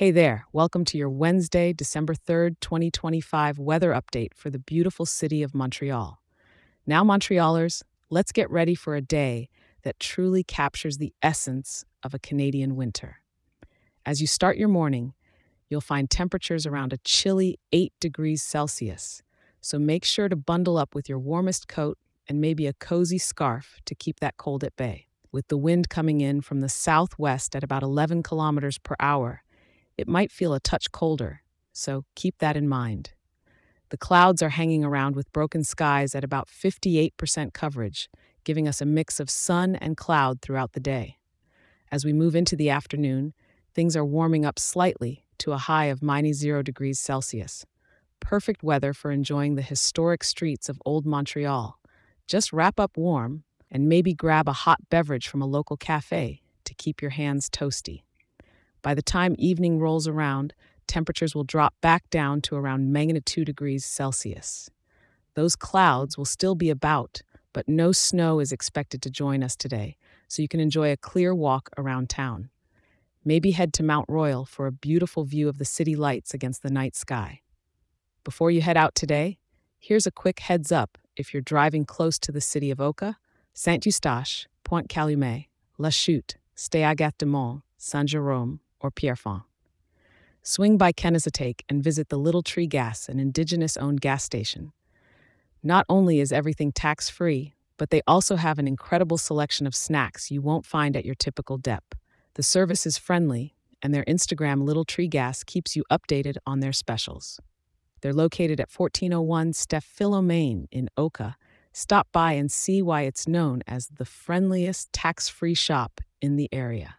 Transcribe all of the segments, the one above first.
Hey there, welcome to your Wednesday, December 3rd, 2025 weather update for the beautiful city of Montreal. Now, Montrealers, let's get ready for a day that truly captures the essence of a Canadian winter. As you start your morning, you'll find temperatures around a chilly 8 degrees Celsius, so make sure to bundle up with your warmest coat and maybe a cozy scarf to keep that cold at bay. With the wind coming in from the southwest at about 11 kilometers per hour, it might feel a touch colder, so keep that in mind. The clouds are hanging around with broken skies at about 58% coverage, giving us a mix of sun and cloud throughout the day. As we move into the afternoon, things are warming up slightly to a high of -0 degrees Celsius. Perfect weather for enjoying the historic streets of Old Montreal. Just wrap up warm and maybe grab a hot beverage from a local cafe to keep your hands toasty. By the time evening rolls around, temperatures will drop back down to around -2 degrees Celsius. Those clouds will still be about, but no snow is expected to join us today, so you can enjoy a clear walk around town. Maybe head to Mount Royal for a beautiful view of the city lights against the night sky. Before you head out today, here's a quick heads up if you're driving close to the city of Oka, Saint-Eustache, Pointe-Calumet, La Chute, Stay-à-Gâte-de-Mont, Saint-Jérôme, or Pierrefonds. Swing by Kennesatake and visit the Little Tree Gas, an Indigenous-owned gas station. Not only is everything tax-free, but they also have an incredible selection of snacks you won't find at your typical dep. The service is friendly, and their Instagram Little Tree Gas keeps you updated on their specials. They're located at 1401 Steph Philomene in Oka. Stop by and see why it's known as the friendliest tax-free shop in the area.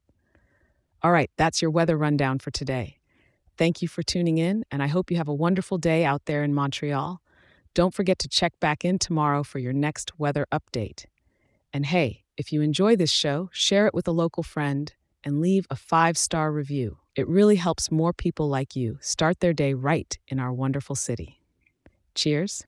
All right, that's your weather rundown for today. Thank you for tuning in, and I hope you have a wonderful day out there in Montreal. Don't forget to check back in tomorrow for your next weather update. And hey, if you enjoy this show, share it with a local friend and leave a 5-star review. It really helps more people like you start their day right in our wonderful city. Cheers.